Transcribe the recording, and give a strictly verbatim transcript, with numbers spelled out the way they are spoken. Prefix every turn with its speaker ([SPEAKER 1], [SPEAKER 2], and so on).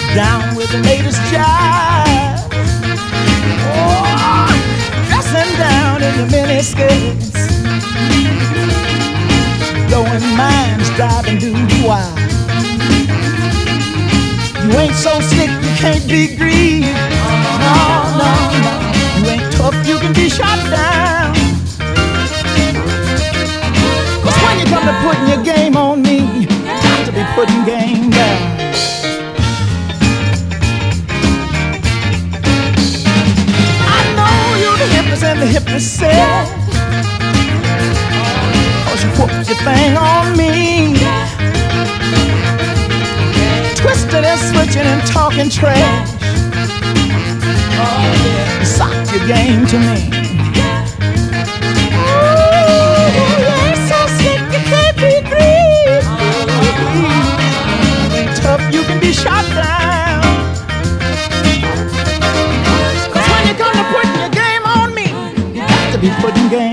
[SPEAKER 1] down with the latest jive. Oh, dressing down in the miniskirts, blowing minds, driving dudes wild. You ain't so slick you can't be grieved. No, no, no. You ain't tough you can be shot down. Cause when you come to putting your game on me, you got to be putting game down. And the hypnotist said, cause you whooped your thing on me, twisting and switching and talking trash. You socked your game to me. Ooh, you ain't so sick you can't be grieved. You ain't tough you can be shot down. Cause when you come to putting your game, be putting game